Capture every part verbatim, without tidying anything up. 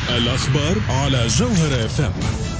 الأخبار على جوهر اف ام.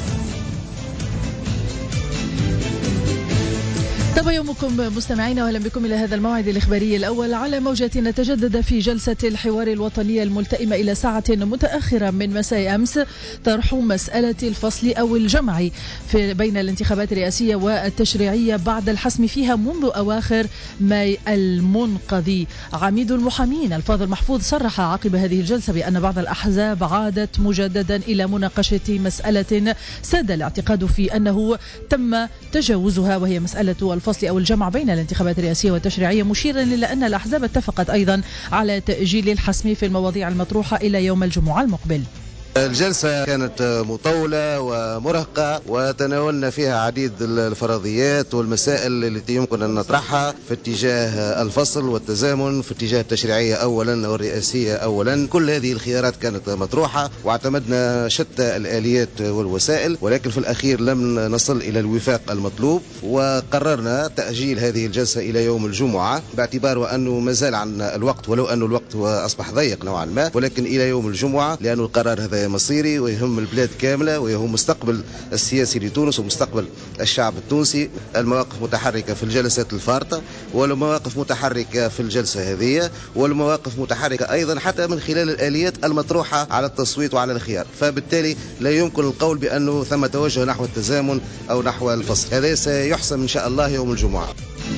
طاب يومكم مستمعينا، واهلا بكم الى هذا الموعد الاخباري الاول على موجتنا. تجدد في جلسه الحوار الوطنيه الملتئمه الى ساعه متاخره من مساء امس طرح مساله الفصل او الجمع في بين الانتخابات الرئاسيه والتشريعيه بعد الحسم فيها منذ اواخر ماي المنقضي. عميد المحامين الفاضل محفوظ صرح عقب هذه الجلسه بان بعض الاحزاب عادت مجددا الى مناقشه مساله ساد الاعتقاد في انه تم تجاوزها، وهي مساله الفصل أو الجمع بين الانتخابات الرئاسية والتشريعية، مشيرا إلى أن الأحزاب اتفقت أيضا على تأجيل الحسم في المواضيع المطروحة إلى يوم الجمعة المقبل. الجلسة كانت مطولة ومرهقة، وتناولنا فيها عديد الفرضيات والمسائل التي يمكن أن نطرحها في اتجاه الفصل والتزامن، في اتجاه التشريعية أولا والرئاسية أولا. كل هذه الخيارات كانت مطروحة واعتمدنا شتى الآليات والوسائل، ولكن في الأخير لم نصل إلى الوفاق المطلوب، وقررنا تأجيل هذه الجلسة إلى يوم الجمعة باعتبار أنه ما زال عندنا الوقت، ولو أن الوقت أصبح ضيق نوعا ما، ولكن إلى يوم الجمعة، لأن القرار هذا مصيري ويهم البلاد كاملة ويهم مستقبل السياسي لتونس ومستقبل الشعب التونسي. المواقف متحركة في الجلسات الفارطة، والمواقف متحركة في الجلسة هذه، والمواقف متحركة أيضا حتى من خلال الآليات المطروحة على التصويت وعلى الخيار. فبالتالي لا يمكن القول بأنه ثم توجه نحو التزامن أو نحو الفصل. هذا سيحسم إن شاء الله يوم الجمعة.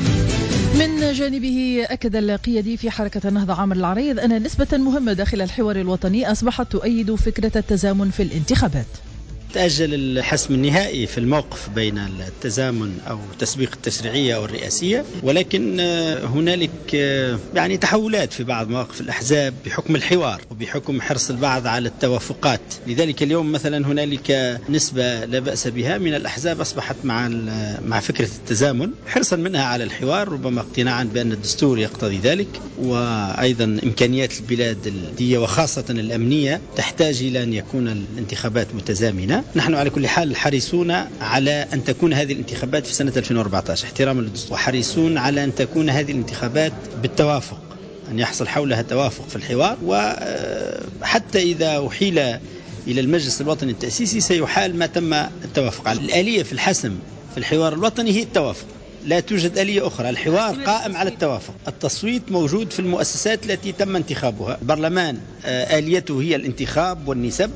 من جانبه أكد القيادي في حركة النهضة عامر العريض أن نسبة مهمة داخل الحوار الوطني أصبحت تؤيد فكرة التزامن في الانتخابات. تأجل الحسم النهائي في الموقف بين التزامن أو تسبيق التشريعية أو الرئاسية، ولكن هنالك يعني تحولات في بعض مواقف الأحزاب بحكم الحوار وبحكم حرص البعض على التوافقات. لذلك اليوم مثلا هنالك نسبة لا بأس بها من الأحزاب أصبحت مع مع فكرة التزامن، حرصا منها على الحوار، ربما اقتناعا بأن الدستور يقتضي ذلك، وأيضا إمكانيات البلاد الدية وخاصة الأمنية تحتاج إلى أن يكون الانتخابات متزامنة. نحن على كل حال حريصون على أن تكون هذه الانتخابات في سنة ألفين وأربعة عشر احتراما للدستور، وحريصون على أن تكون هذه الانتخابات بالتوافق، أن يحصل حولها توافق في الحوار، وحتى إذا أحيل إلى المجلس الوطني التأسيسي سيحال ما تم التوافق عليه. الآلية في الحسم في الحوار الوطني هي التوافق، لا توجد آلية أخرى. الحوار قائم على التوافق. التصويت موجود في المؤسسات التي تم انتخابها. البرلمان آليته هي الانتخاب والنسب.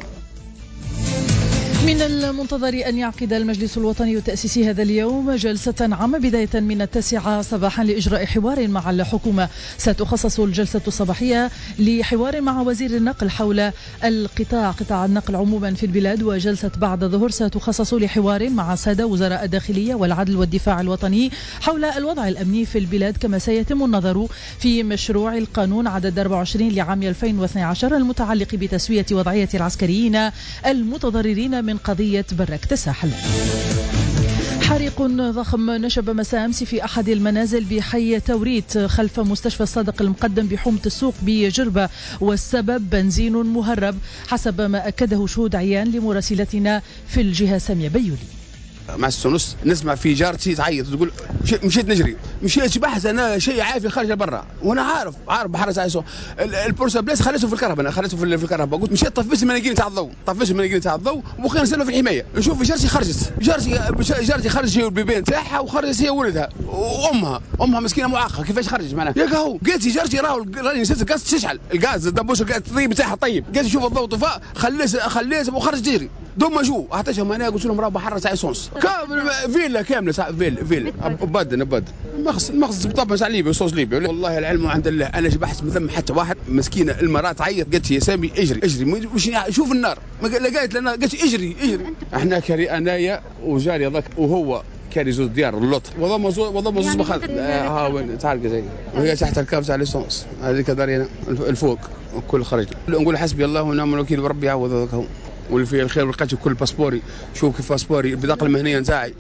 من المنتظر أن يعقد المجلس الوطني التأسيسي هذا اليوم جلسة عامة بداية من التاسعة صباحا لإجراء حوار مع الحكومة. ستخصص الجلسة الصباحية لحوار مع وزير النقل حول القطاع قطاع النقل عموما في البلاد، وجلسة بعد الظهر ستخصص لحوار مع سادة وزراء الداخلية والعدل والدفاع الوطني حول الوضع الأمني في البلاد. كما سيتم النظر في مشروع القانون عدد أربعة وعشرين لعام ألفين واثني عشر المتعلق بتسوية وضعية العسكريين المتضررين من من قضية بركة الساحل. حريق ضخم نشب مساء أمس في أحد المنازل بحي توريت خلف مستشفى الصادق المقدم بحومة السوق بجربة، والسبب بنزين مهرب حسب ما أكده شهود عيان لمراسلتنا في الجهة سامية بيولي. مع السونس نسمع في جارتي تعيط تقول مشيت نجري، مشيت بحث انا شيء عافي خارج برا، وانا عارف عارف بحرس عايسو البورصه بلاس خليته في الكهرباء، انا خليته في الكهرباء، قلت مشيت طفيت المناقيل تاع الضوء، طفيت المناقيل تاع الضوء وبقينا نسالوا في الحمايه، نشوف في جارتي خرجت، جارتي جارتي خرجت هي والبيبان تاعها، وخرجت هي ولدها وامها، امها مسكينه معاقه، كيفاش خرجت معناها؟ ياك هو قالت جارتي راهو راني نسيت الغاز تشعل، الغاز الدبوس الطيب تاعها طيب، قالت شوف الضوء طفى خليت خليت وخرجت تجري، دوما جو عطيتهم انا قلت لهم راه بحرس عيسونس فيلا كامله فيلا فيلا ابدا ابدا المخص المخص بطبع ليبي وصوص ليبي، والله العلم عند الله. انا جبحت مثم حتى واحد مسكينه المراه تعيط، قالت يا سامي اجري اجري مش شوف النار، ما قالت لنا قالت اجري اجري. احنا كاري انايا وجاري ذاك وهو كاري زوج ديار اللط وضم زوج وضم زوج بخل ها وين تعرق زي وهي تحت الكاب تاع ليسونس هذيك دارينا الفوق وكل خرج. نقول حسبي الله ونعم الوكيل وربي يعوض ذاك هو واللي فيه الخير. ولقيت كل باسبوري، شوف كيف باسبوري البطاقه المهنيه نتاعي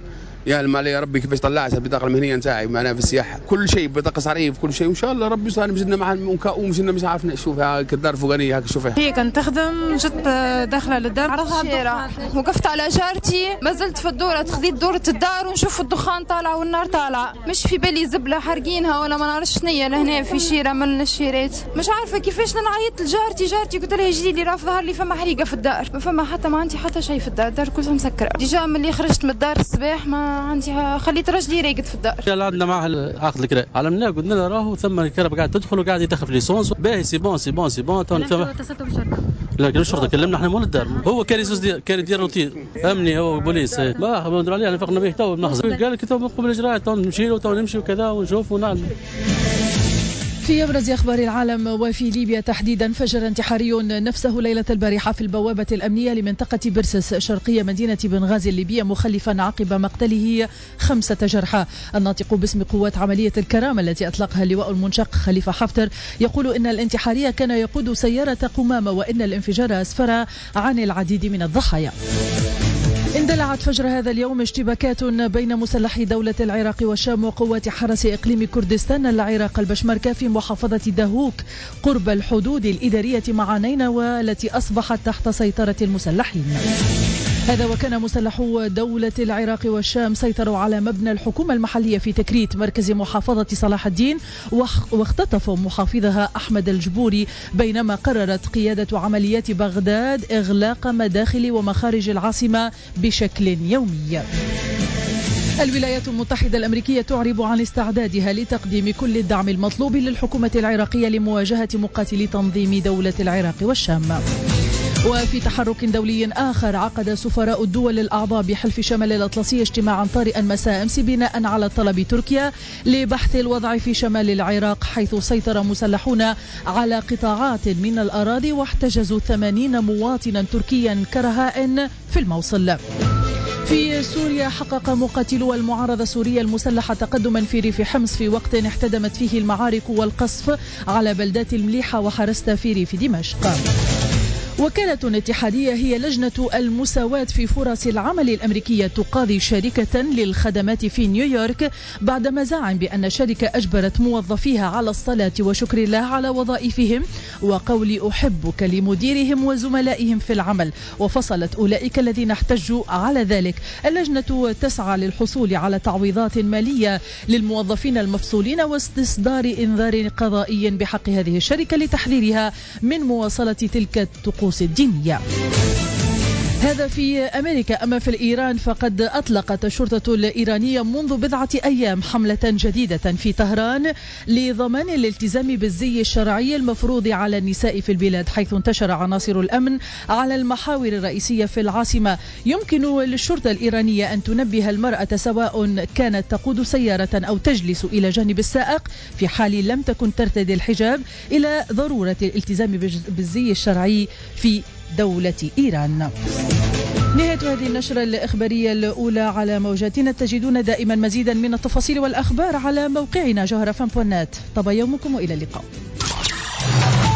يا المال يا ربي كيفاش طلعت البطاقه المهنيه نتاعي معناها في السياحه كل شيء بطاقه صريف كل شيء وان شاء الله ربي يسهل مزدنا مع ومزدنا مش عارف نشوفها كالدار الفوقانيه هاك شوفها. هي كنت تخدم جت داخله للدار عرضها الشارع وقفت على جارتي ما زلت في الدوره خذيت دوره الدار ونشوف الدخان طالع والنار طالعه مش في بالي زبله حارقينها ولا ما نعرفش شنيا لهنا في شيره من الشيرات مش عارفه كيفاش نعيط لجارتي جارتي قلت لها جدي لي راه ظهر لي فما حريقه في الدار ما فما حتى ما عندي حتى شيء في الدار الدار كلها مسكره ديجا ملي خرجت من الدار الصباح ما عندي خليت رجلي راقد في الدار. يلا عندنا معها عقد الكراء علمناه قلنا له راهو ثم الكرب قاعد تدخل وقاعد يدخل في ليسونس باهي سي بون سي بون سي بون تو اتصلتوا بالشرطه لا كان الشرطه كلمنا احنا مول الدار هو كان يسوس كان يدير روتين امني هو بوليس ما ندير عليه نفقنا به تو بنخزر قال لك تو نقوم بالاجراءات تو نمشي له تو نمشي وكذا ونشوف ونعمل. في أبرز أخبار العالم وفي ليبيا تحديدا فجر انتحاري نفسه ليلة البارحة في البوابة الأمنية لمنطقة برسس شرقية مدينة بنغازي الليبية مخلفا عقب مقتله خمسة جرحى. الناطق باسم قوات عملية الكرامة التي أطلقها اللواء المنشق خليفة حفتر يقول إن الانتحاري كان يقود سيارة قمامة وإن الانفجار أسفر عن العديد من الضحايا. اندلعت فجر هذا اليوم اشتباكات بين مسلحي دولة العراق والشام وقوات حرس إقليم كردستان العراق البشمركة في محافظة دهوك قرب الحدود الإدارية مع نينوى التي أصبحت تحت سيطرة المسلحين. هذا وكان مسلحو دولة العراق والشام سيطروا على مبنى الحكومة المحلية في تكريت مركز محافظة صلاح الدين واختطفوا محافظها أحمد الجبوري بينما قررت قيادة عمليات بغداد إغلاق مداخل ومخارج العاصمة بشكل يومي. الولايات المتحدة الأمريكية تعرب عن استعدادها لتقديم كل الدعم المطلوب للحكومة العراقية لمواجهة مقاتلي تنظيم دولة العراق والشام. وفي تحرك دولي آخر عقد سفراء الدول الأعضاء بحلف شمال الأطلسي اجتماعا طارئا مساء أمس بناء على طلب تركيا لبحث الوضع في شمال العراق حيث سيطر مسلحون على قطاعات من الأراضي واحتجزوا ثمانين مواطنا تركيا كرهائن في الموصل. في سوريا حقق مقاتلو المعارضة السورية المسلحة تقدما في ريف حمص في وقت احتدمت فيه المعارك والقصف على بلدات المليحة وحرستا في ريف دمشق. وكالة اتحادية هي لجنة المساواة في فرص العمل الأمريكية تقاضي شركة للخدمات في نيويورك بعدما زعم بأن الشركة أجبرت موظفيها على الصلاة وشكر الله على وظائفهم وقول أحبك لمديرهم وزملائهم في العمل وفصلت أولئك الذين احتجوا على ذلك. اللجنة تسعى للحصول على تعويضات مالية للموظفين المفصولين واستصدار إنذار قضائي بحق هذه الشركة لتحذيرها من مواصلة تلك الطقوس الدينية. هذا في أمريكا. أما في الإيران فقد أطلقت الشرطة الإيرانية منذ بضعة أيام حملة جديدة في طهران لضمان الالتزام بالزي الشرعي المفروض على النساء في البلاد حيث انتشر عناصر الأمن على المحاور الرئيسية في العاصمة. يمكن للشرطة الإيرانية أن تنبه المرأة سواء كانت تقود سيارة أو تجلس إلى جانب السائق في حال لم تكن ترتدي الحجاب إلى ضرورة الالتزام بالزي الشرعي في دولة إيران. نهاية هذه النشرة الإخبارية الأولى على موجاتنا. تجدون دائما مزيدا من التفاصيل والأخبار على موقعنا جوهر فم بوينت. طاب يومكم وإلى اللقاء.